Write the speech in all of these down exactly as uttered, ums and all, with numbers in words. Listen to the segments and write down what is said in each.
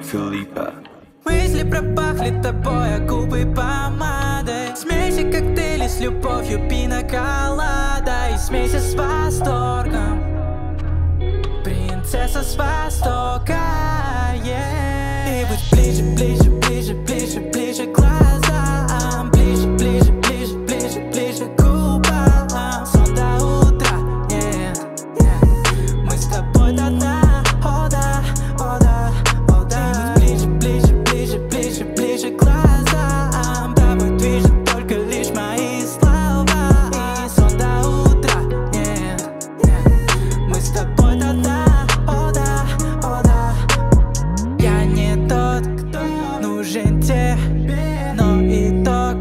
Филиппа. Мысли пропахли тобой, а губы помадой. Смейся коктейли с любовью, пиноколада. И смейся с восторгом, принцесса с востока, yeah. И будь ближе, ближе, ближе, ближе, ближе к глазам. Ближе, ближе, ближе, ближе, ближе к губам. Сон до утра, yeah, yeah. Мы с тобой до дна, о да, о да, о да. И будь ближе, ближе, ближе, ближе, ближе к глазам. Тобой движет только лишь мои слова. И сон до утра, yeah, yeah. Мы с тобой до дна, о да, о да. Я не тот, кто нужен тебе, но итог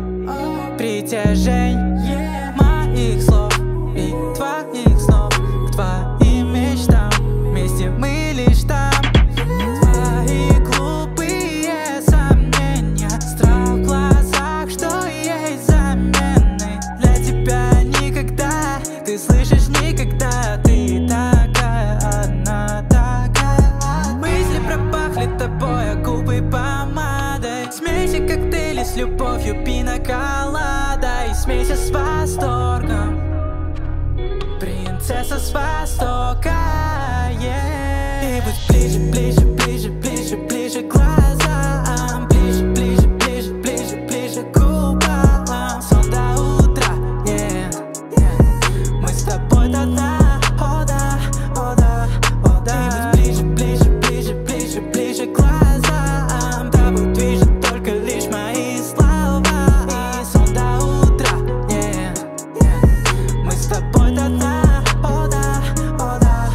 притяжения моих слов и твоих снов к твоим мечтам. Вместе мы лишь там. Твои глупые сомнения, страх в глазах, что есть замены. Для тебя никогда, ты слышишь, никогда. Ты такая одна, такая. Мысли пропахли тобой, а губы помадой. Смейся коктейли с любовью, пиноколада. И смейся с восторгом, принцесса с востока, yeah. И будь ближе, ближе, ближе, ближе, ближе к глазам. Ближе, ближе, ближе, ближе, ближе к губам. Сон до утра, yeah, yeah. Мы с тобой до дна, о да, о да, о да. И будь ближе, ближе, ближе, ближе, ближе к глазам. Тобой движет только лишь мои слова. И сон до утра, yeah, yeah. Мы с тобой до дна, о да, о да.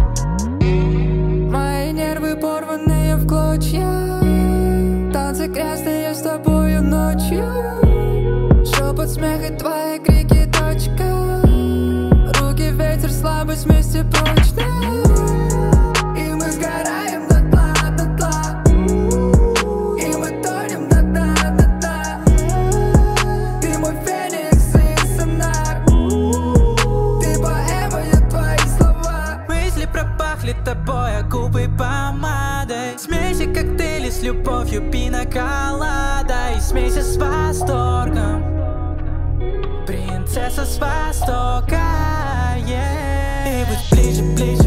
Мои нервы порванные в клочья, танцы грязные с тобою ночью. Шепот, смех и твои крики, точка. Руки, ветер, слабость вместе прочно. И мы сгораем дотла, дотла. И мы тонем до дна, до дна. Ты мой феникс и сонар. Ты поэма, я твои слова. Мысли пропахли тобой, а губы помадой. Смейся коктейли с любовью, пиноколада. И смейся с восторгом, принцесса с востока, yeah. И будь ближе, ближе,